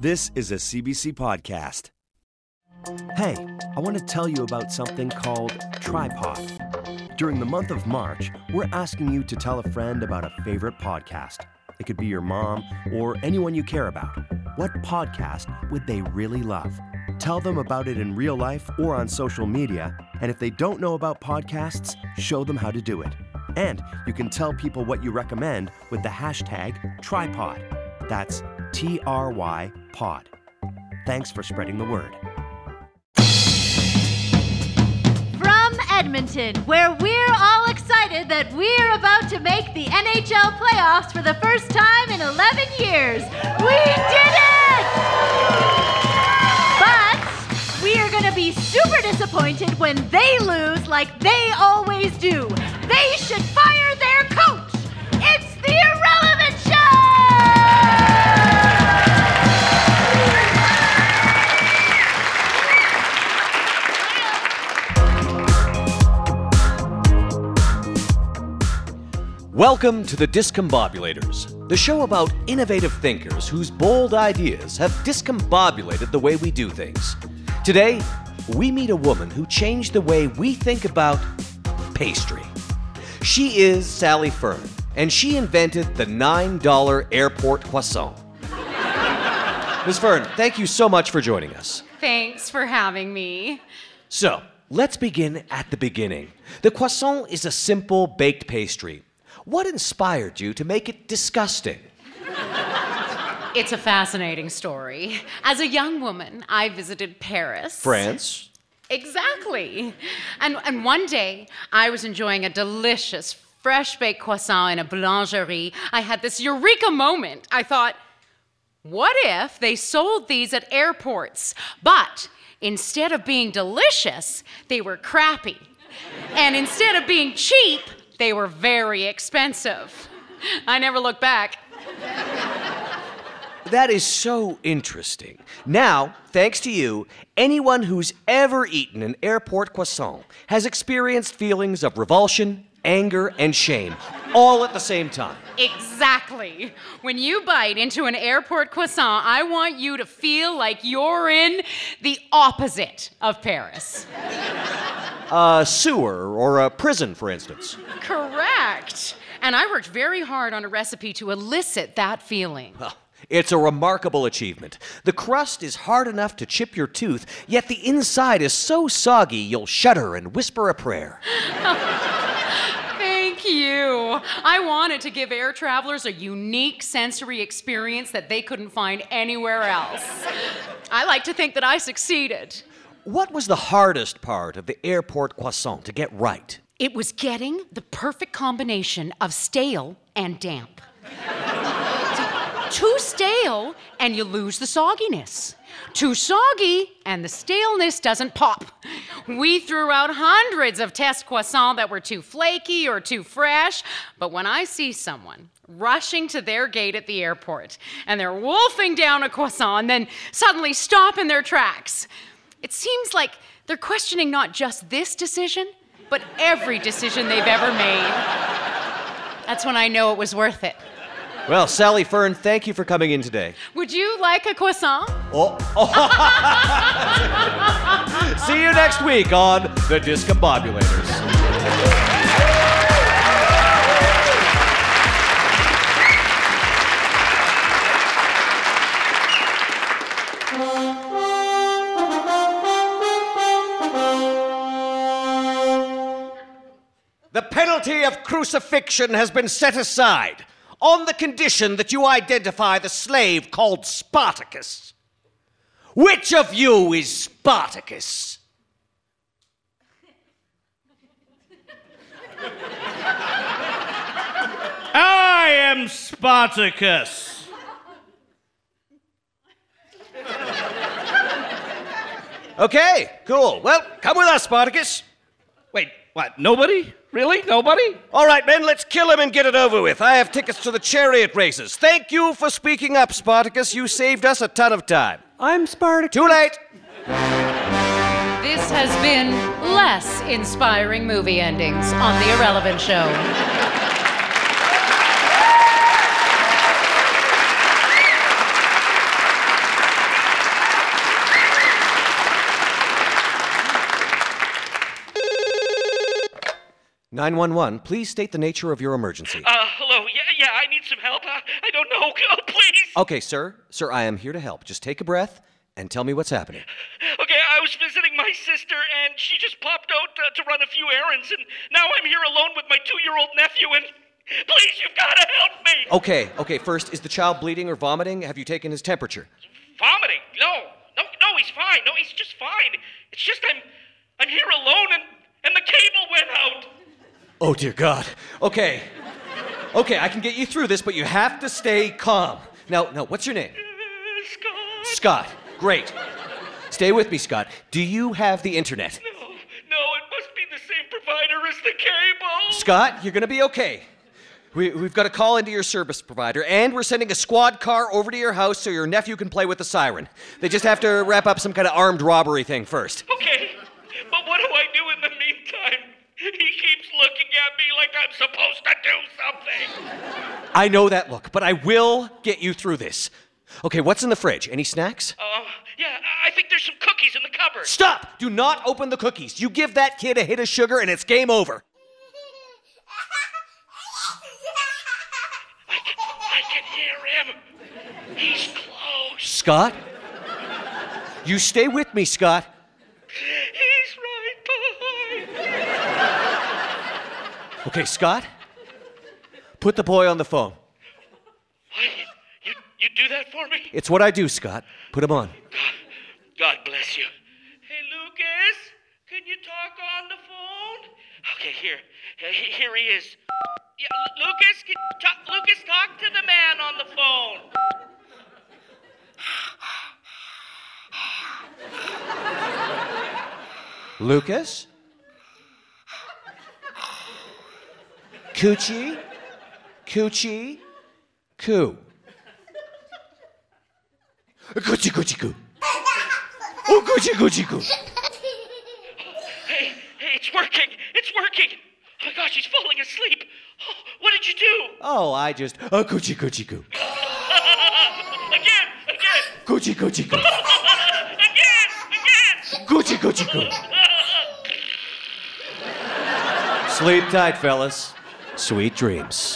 This is a CBC podcast. Hey, I want to tell you about something called Tripod. During the month of March, we're asking you to tell a friend about a favorite podcast. It could be your mom or anyone you care about. What podcast would they really love? Tell them about it in real life or on social media, and if they don't know about podcasts, show them how to do it. And you can tell people what you recommend with the hashtag Tripod. That's TRY pod. Thanks for spreading the word. From Edmonton, where we're all excited that we're about to make the NHL playoffs for the first time in 11 years. We did it! But we are going to be super disappointed when they lose like they always do. They should fire their coach. It's the Irrelevant Show! Welcome to the Discombobulators, the show about innovative thinkers whose bold ideas have discombobulated the way we do things. Today, we meet a woman who changed the way we think about pastry. She is Sally Fern, and she invented the $9 airport croissant. Ms. Fern, thank you so much for joining us. Thanks for having me. So, let's begin at the beginning. The croissant is a simple baked pastry. What inspired you to make it disgusting? It's a fascinating story. As a young woman, I visited Paris. France? Exactly. And one day, I was enjoying a delicious fresh-baked croissant in a boulangerie. I had this eureka moment. I thought, what if they sold these at airports? But instead of being delicious, they were crappy. And instead of being cheap, they were very expensive. I never looked back. That is so interesting. Now, thanks to you, anyone who's ever eaten an airport croissant has experienced feelings of revulsion, anger, and shame, all at the same time. Exactly. When you bite into an airport croissant, I want you to feel like you're in the opposite of Paris. A sewer or a prison, for instance. Correct. And I worked very hard on a recipe to elicit that feeling. Well, it's a remarkable achievement. The crust is hard enough to chip your tooth, yet the inside is so soggy you'll shudder and whisper a prayer. Thank you. I wanted to give air travelers a unique sensory experience that they couldn't find anywhere else. I like to think that I succeeded. What was the hardest part of the airport croissant to get right? It was getting the perfect combination of stale and damp. Too stale, and you lose the sogginess. Too soggy, and the staleness doesn't pop. We threw out hundreds of test croissants that were too flaky or too fresh, but when I see someone rushing to their gate at the airport, and they're wolfing down a croissant, and then suddenly stop in their tracks, it seems like they're questioning not just this decision, but every decision they've ever made. That's when I know it was worth it. Well, Sally Fern, thank you for coming in today. Would you like a croissant? See you next week on The Discombobulators. The penalty of crucifixion has been set aside on the condition that you identify the slave called Spartacus. Which of you is Spartacus? I am Spartacus. Okay, cool. Well, come with us, Spartacus. Wait, what? Nobody? Really? Nobody? All right, men, let's kill him and get it over with. I have tickets to the chariot races. Thank you for speaking up, Spartacus. You saved us a ton of time. I'm Spartacus. Too late. This has been less inspiring movie endings on The Irrelevant Show. 911, please state the nature of your emergency. Hello. Yeah, I need some help. I don't know. Oh, please. Okay, sir. Sir, I am here to help. Just take a breath and tell me what's happening. Okay, I was visiting my sister, and she just popped out to run a few errands, and now I'm here alone with my 2-year-old nephew, and please, you've got to help me. Okay. First, is the child bleeding or vomiting? Have you taken his temperature? Vomiting? No, he's fine. No, he's just fine. It's just I'm here alone, and the cable went out. Oh, dear God. Okay, I can get you through this, but you have to stay calm. Now, what's your name? Scott. Scott. Great. Stay with me, Scott. Do you have the internet? No, it must be the same provider as the cable. Scott, you're gonna be okay. We've got to call into your service provider, and we're sending a squad car over to your house so your nephew can play with the siren. They just have to wrap up some kind of armed robbery thing first. Okay, but what do I do in the meantime? He keeps looking at me like I'm supposed to do something. I know that look, but I will get you through this. Okay, what's in the fridge? Any snacks? Yeah, I think there's some cookies in the cupboard. Stop! Do not open the cookies. You give that kid a hit of sugar and it's game over. I can hear him. He's close. Scott? You stay with me, Scott. He's right behind me. Okay, Scott? Put the boy on the phone. You do that for me? It's what I do, Scott. Put him on. God bless you. Hey, Lucas, can you talk on the phone? Okay, here he is. Yeah, Lucas, talk to the man on the phone. Lucas? Coochie? Coo. Coochie, coo. Oh, coochie, coo. Hey, it's working. Oh my gosh, he's falling asleep. Oh, what did you do? Oh, I just, coochie, coo. Again. Coochie, coo. Again. Coochie, coo. Sleep tight, fellas. Sweet dreams.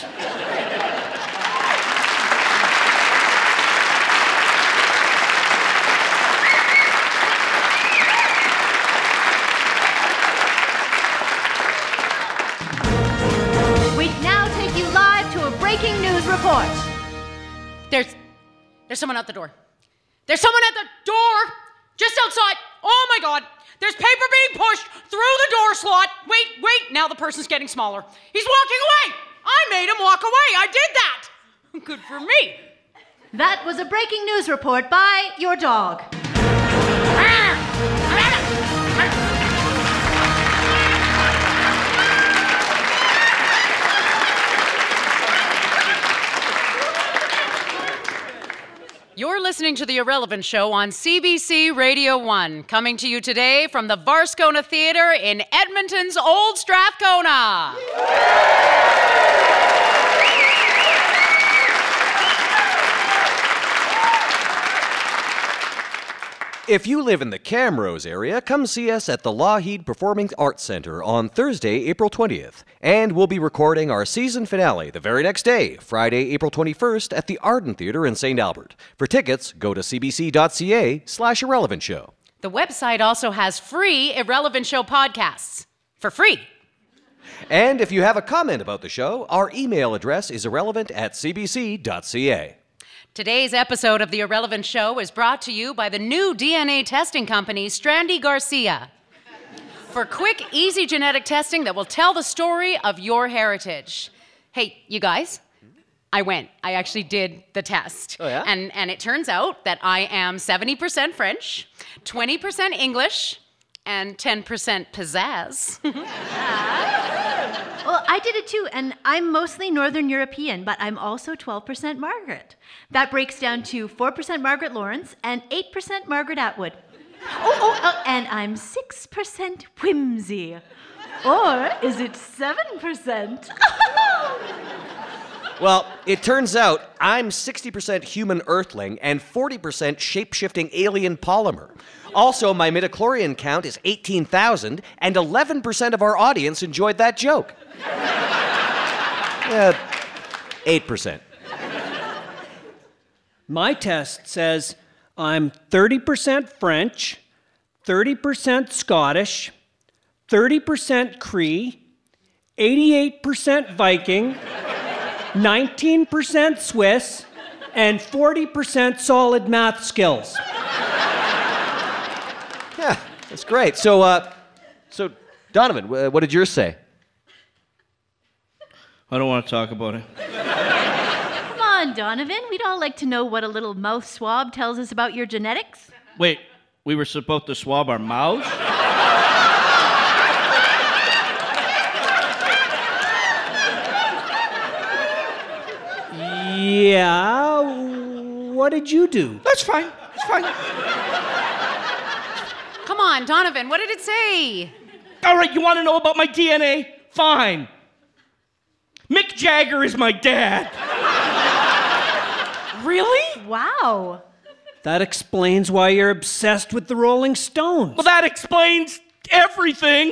We now take you live to a breaking news report. There's someone out the door. There's someone at the door! Just outside! Oh my God! There's paper being pushed through the door slot. Wait, now the person's getting smaller. He's walking away! I made him walk away! I did that! Good for me! That was a breaking news report by your dog. You're listening to The Irrelevant Show on CBC Radio 1, coming to you today from the Varscona Theatre in Edmonton's Old Strathcona. If you live in the Camrose area, come see us at the Lougheed Performing Arts Center on Thursday, April 20th. And we'll be recording our season finale the very next day, Friday, April 21st, at the Arden Theatre in St. Albert. For tickets, go to cbc.ca/Irrelevant Show. The website also has free Irrelevant Show podcasts. For free. And if you have a comment about the show, our email address is irrelevant@cbc.ca. Today's episode of The Irrelevant Show is brought to you by the new DNA testing company, Strandy Garcia. For quick, easy genetic testing that will tell the story of your heritage. Hey, you guys, I actually did the test. Oh, yeah? And it turns out that I am 70% French, 20% English, and 10% pizzazz. Well, I did it too, and I'm mostly Northern European, but I'm also 12% Margaret. That breaks down to 4% Margaret Lawrence and 8% Margaret Atwood. And I'm 6% whimsy. Or is it 7%? Well, it turns out I'm 60% human earthling and 40% shape-shifting alien polymer. Also, my midichlorian count is 18,000, and 11% of our audience enjoyed that joke. 8%. My test says I'm 30% French, 30% Scottish, 30% Cree, 88% Viking, 19% Swiss, and 40% solid math skills. Yeah, that's great. So Donovan, what did yours say? I don't want to talk about it. Come on, Donovan. We'd all like to know what a little mouth swab tells us about your genetics. Wait, we were supposed to swab our mouths? Yeah, what did you do? That's fine. It's fine. Come on, Donovan, what did it say? All right, you want to know about my DNA? Fine. Mick Jagger is my dad. Really? Wow. That explains why you're obsessed with the Rolling Stones. Well, that explains everything.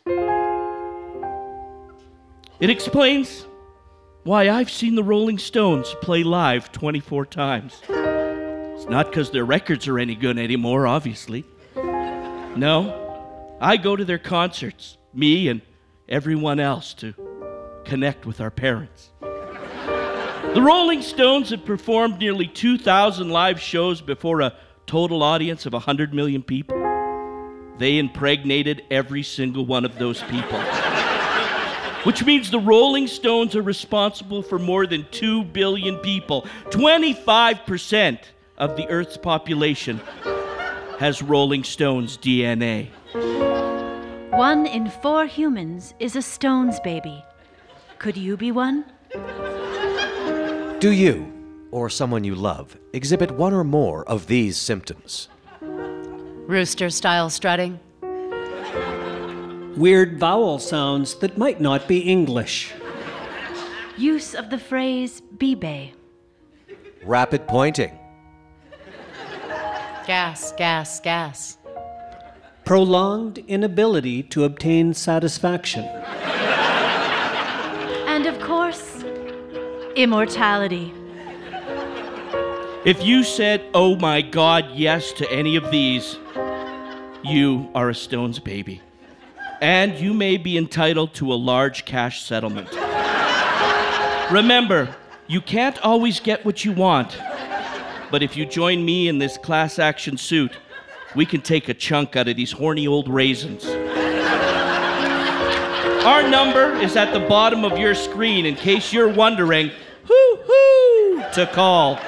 It explains why I've seen the Rolling Stones play live 24 times. It's not because their records are any good anymore, obviously. No, I go to their concerts, me and everyone else, to connect with our parents. The Rolling Stones have performed nearly 2,000 live shows before a total audience of 100 million people. They impregnated every single one of those people. Which means the Rolling Stones are responsible for more than 2 billion people. 25% of the Earth's population has Rolling Stones DNA. 1 in 4 humans is a Stones baby. Could you be one? Do you, or someone you love, exhibit one or more of these symptoms? Rooster-style strutting. Weird vowel sounds that might not be English. Use of the phrase be-bay. Rapid pointing. Gas, gas, gas. Prolonged inability to obtain satisfaction. And of course, immortality. If you said, "Oh my God, yes" to any of these, you are a Stones baby. And you may be entitled to a large cash settlement. Remember, you can't always get what you want. But if you join me in this class action suit, we can take a chunk out of these horny old raisins. Our number is at the bottom of your screen in case you're wondering who to call.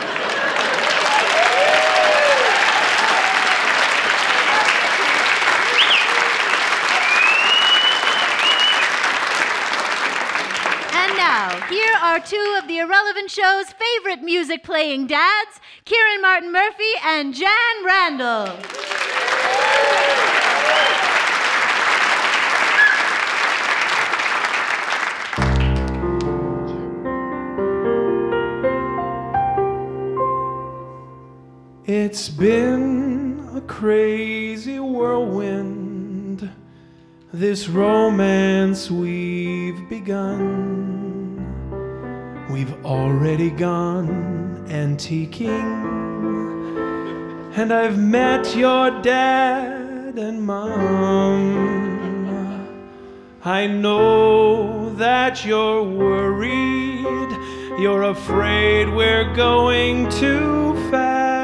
And now, here are 2 of the Irrelevant Show's favorite music-playing dads, Kieran Martin Murphy and Jan Randall. It's been a crazy whirlwind, this romance we've begun. We've already gone antiquing, and I've met your dad and mom. I know that you're worried, you're afraid we're going too fast.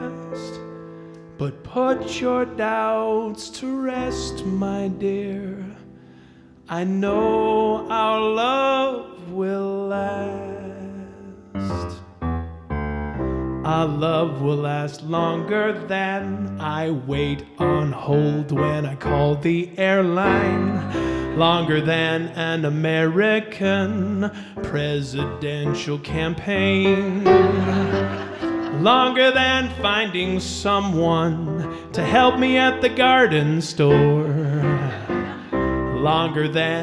But put your doubts to rest, my dear. I know our love will last. Our love will last longer than I wait on hold when I call the airline. Longer than an American presidential campaign. Longer than finding someone to help me at the garden store. Longer than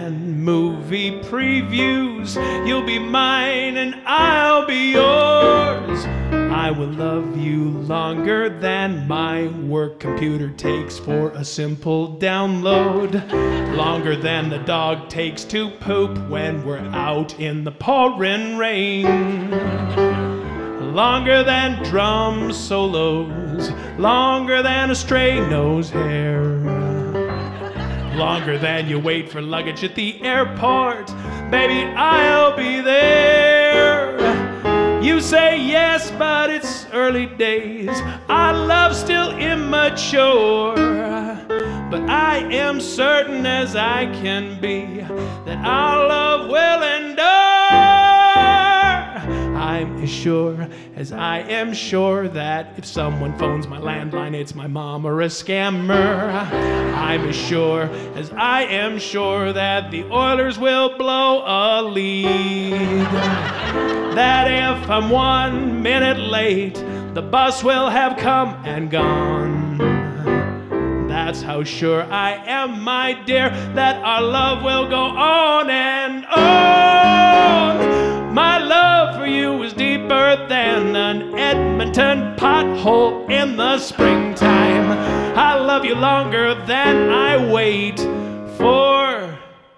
movie previews. You'll be mine and I'll be yours. I will love you longer than my work computer takes for a simple download. Longer than the dog takes to poop when we're out in the pouring rain. Longer than drum solos. Longer than a stray nose hair. Longer than you wait for luggage at the airport. Baby, I'll be there. You say yes, but it's early days. Our love's still immature. But I am certain as I can be that our love will endure. I'm as sure as I am sure that if someone phones my landline, it's my mom or a scammer. I'm as sure as I am sure that the Oilers will blow a lead. That if I'm 1 minute late, the bus will have come and gone. That's how sure I am, my dear, that our love will go on and on. My love for you is deeper than an Edmonton pothole in the springtime. I love you longer than I wait for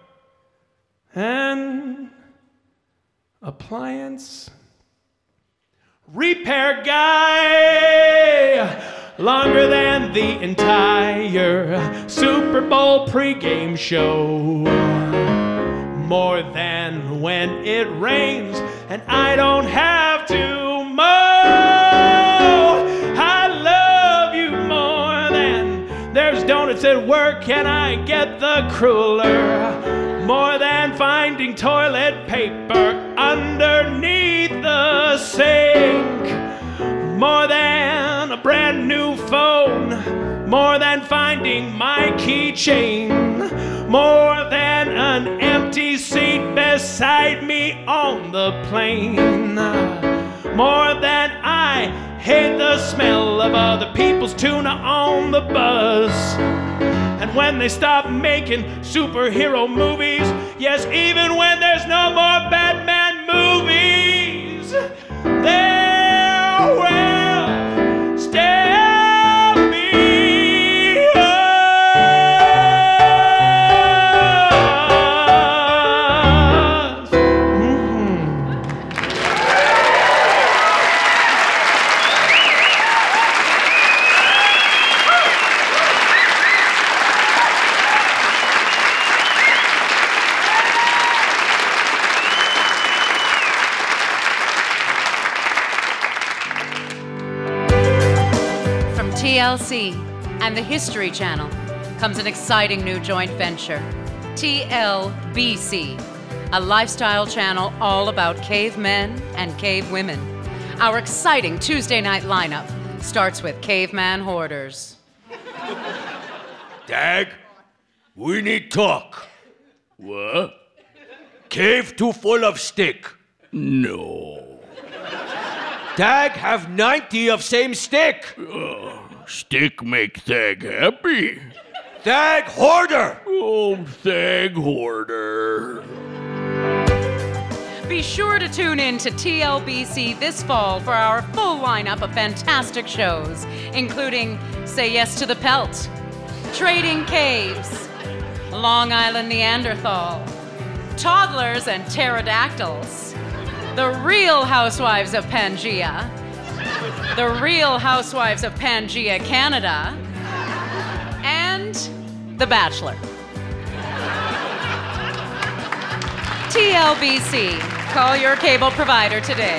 an appliance repair guy. Longer than the entire Super Bowl pregame show. More than when it rains and I don't have to mow. I love you more than there's donuts at work and I get the cruller. More than finding toilet paper underneath the sink. More than a brand new phone. More than finding my keychain. More than an empty seat beside me on the plane. More than I hate the smell of other people's tuna on the bus. And when they stop making superhero movies, yes, even when there's no more Batman movies, there will still be us. TLC and the History Channel comes an exciting new joint venture, TLBC, a lifestyle channel all about cavemen and cave women. Our exciting Tuesday night lineup starts with Caveman Hoarders. Dag, we need talk. What? Cave too full of stick. No. Dag have 90 of same stick. Stick make Thag happy. Dag hoarder. Oh, Thag hoarder. Be sure to tune in to TLBC this fall for our full lineup of fantastic shows, including Say Yes to the Pelt, Trading Caves, Long Island Neanderthal, Toddlers and Pterodactyls, The Real Housewives of Pangea, The Real Housewives of Pangea Canada, and The Bachelor. TLBC. Call your cable provider today.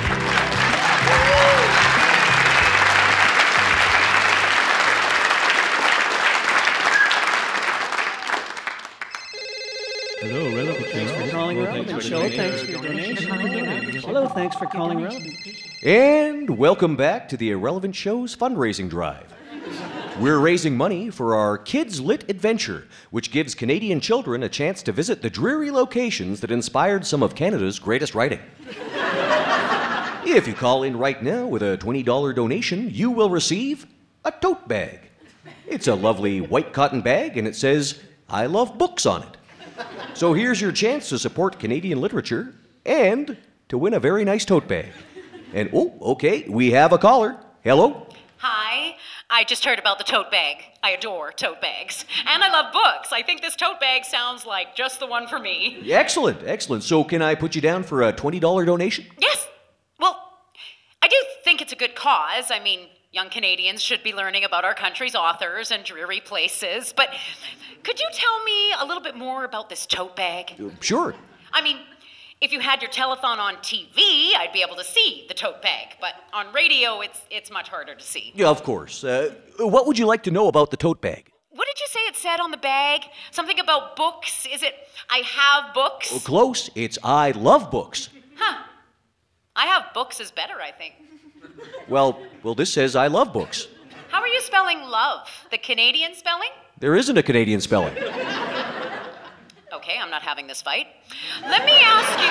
Hello, Relevant. Thanks for calling Relevant Show. Thanks for your donation. Hello, thanks for calling Relevant. And welcome back to the Irrelevant Show's fundraising drive. We're raising money for our Kids Lit Adventure, which gives Canadian children a chance to visit the dreary locations that inspired some of Canada's greatest writing. If you call in right now with a $20 donation, you will receive a tote bag. It's a lovely white cotton bag, and it says, "I love books" on it. So here's your chance to support Canadian literature and to win a very nice tote bag. And, okay, we have a caller. Hello? Hi. I just heard about the tote bag. I adore tote bags. And I love books. I think this tote bag sounds like just the one for me. Excellent, excellent. So can I put you down for a $20 donation? Yes. Well, I do think it's a good cause. I mean, young Canadians should be learning about our country's authors and dreary places. But could you tell me a little bit more about this tote bag? Sure. I mean, if you had your telethon on TV, I'd be able to see the tote bag. But on radio, it's much harder to see. Yeah, of course. What would you like to know about the tote bag? What did you say it said on the bag? Something about books? Is it, I have books? Oh, close. It's I love books. Huh. I have books is better, I think. Well, this says I love books. How are you spelling love? The Canadian spelling? There isn't a Canadian spelling. Okay, I'm not having this fight. Let me ask you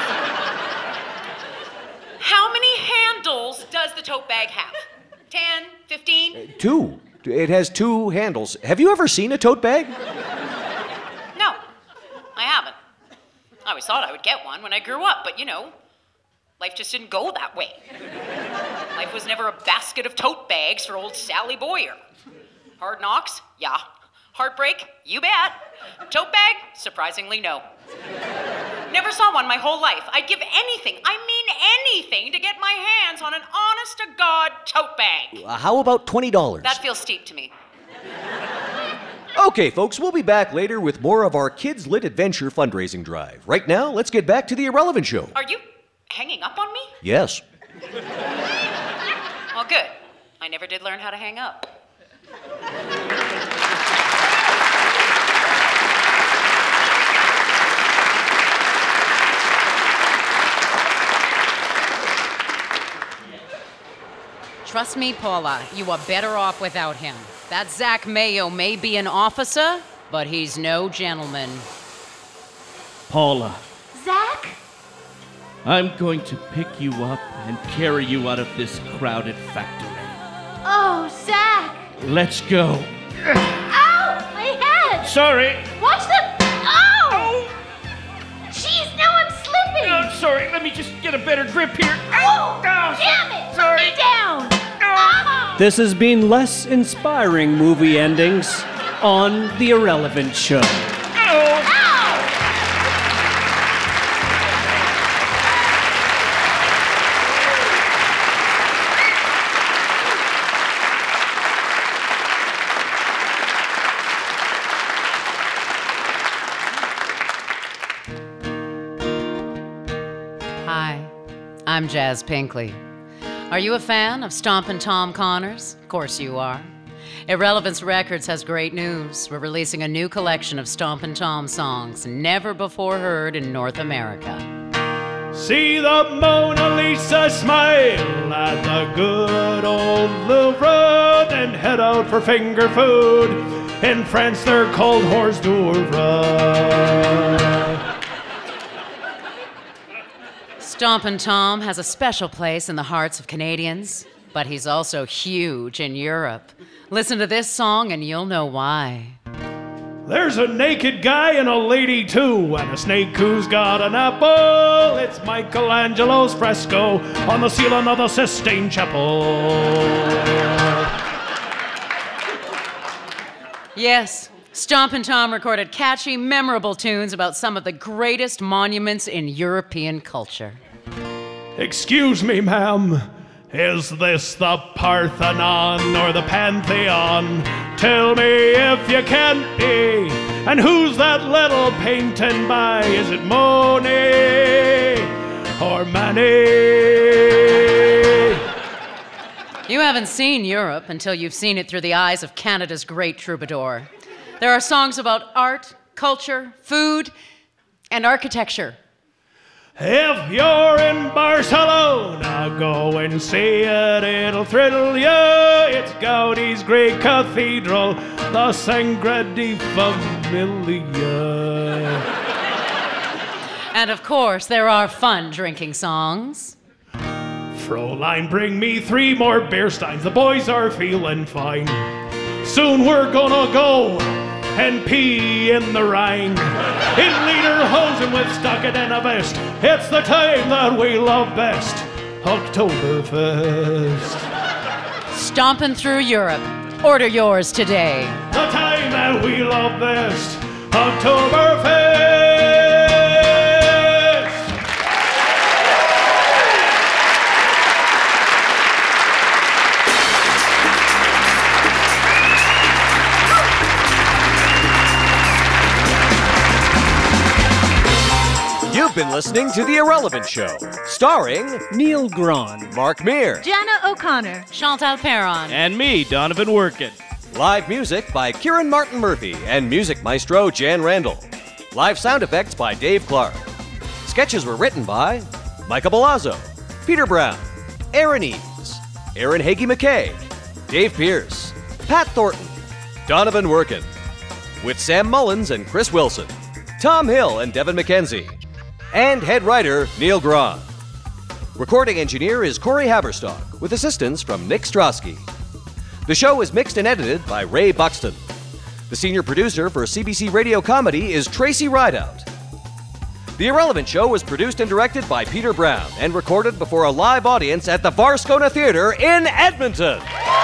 this. How many handles does the tote bag have? 10, 15? 2. It has 2 handles. Have you ever seen a tote bag? No, I haven't. I always thought I would get one when I grew up, but life just didn't go that way. Life was never a basket of tote bags for old Sally Boyer. Hard knocks? Yeah. Heartbreak? You bet. Tote bag? Surprisingly, no. Never saw one my whole life. I'd give anything, I mean anything, to get my hands on an honest-to-God tote bag. How about $20? That feels steep to me. Okay, folks, we'll be back later with more of our Kids Lit Adventure fundraising drive. Right now, let's get back to the Irrelevant Show. Are you hanging up on me? Yes. Well, good. I never did learn how to hang up. Trust me, Paula, you are better off without him. That Zach Mayo may be an officer, but he's no gentleman. Paula, Zach? I'm going to pick you up and carry you out of this crowded factory. Oh, Zach! Let's go. Ow! My head! Sorry. Watch the... Oh! Jeez, now I'm slipping! Oh, sorry. Let me just get a better grip here. Oh! Damn it! Put me down! Oh! This has been less inspiring movie endings on The Irrelevant Show. Ow! Hi, I'm Jazz Pinkley. Are you a fan of Stompin' Tom Connors? Of course you are. Irrelevance Records has great news. We're releasing a new collection of Stompin' Tom songs never before heard in North America. See the Mona Lisa smile at the good old Louvre, then head out for finger food. In France they're called hors d'oeuvre. Stompin' Tom has a special place in the hearts of Canadians, but he's also huge in Europe. Listen to this song and you'll know why. There's a naked guy and a lady too, and a snake who's got an apple. It's Michelangelo's fresco on the ceiling of the Sistine Chapel. Yes, Stompin' Tom recorded catchy, memorable tunes about some of the greatest monuments in European culture. Excuse me, ma'am. Is this the Parthenon or the Pantheon? Tell me if you can be. And who's that little painting by? Is it Monet or Manet? You haven't seen Europe until you've seen it through the eyes of Canada's great troubadour. There are songs about art, culture, food, and architecture. If you're in Barcelona, go and see it, it'll thrill ya. It's Gaudi's great cathedral, the Sagrada Familia. And of course, there are fun drinking songs. Fräulein, bring me 3 more beer steins, the boys are feeling fine. Soon we're gonna go and pee in the Rhine. In lederhosen with stocking and a vest, it's the time that we love best, Oktoberfest. Stomping through Europe. Order yours today. The time that we love best, Oktoberfest. You've been listening to The Irrelevant Show, starring Neil Grahn, Mark Meir. Jana O'Connor. Chantal Perron. And me, Donovan Workin. Live music by Kieran Martin Murphy and music maestro Jan Randall. Live sound effects by Dave Clark. Sketches were written by Micah Balazzo, Peter Brown, Aaron Eaves, Aaron Hagee McKay, Dave Pierce, Pat Thornton, Donovan Workin, with Sam Mullins and Chris Wilson, Tom Hill and Devin McKenzie, and head writer Neil Grahn. Recording engineer is Corey Haberstock, with assistance from Nick Strosky. The show is mixed and edited by Ray Buxton. The senior producer for CBC Radio Comedy is Tracy Rideout. The Irrelevant Show was produced and directed by Peter Brown and recorded before a live audience at the Varscona Theatre in Edmonton.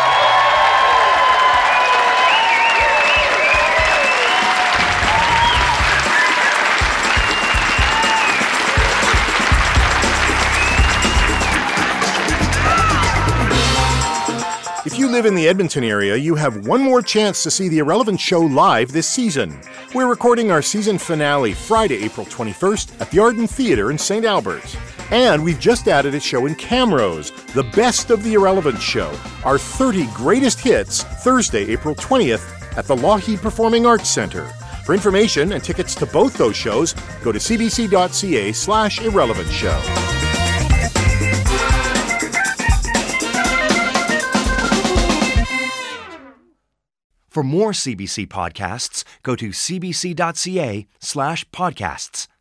If you live in the Edmonton area, you have one more chance to see The Irrelevant Show live this season. We're recording our season finale Friday, April 21st at the Arden Theatre in St. Albert. And we've just added a show in Camrose, the best of The Irrelevant Show, our 30 greatest hits, Thursday, April 20th at the Lougheed Performing Arts Centre. For information and tickets to both those shows, go to cbc.ca/irrelevantshow. For more CBC podcasts, go to cbc.ca/podcasts.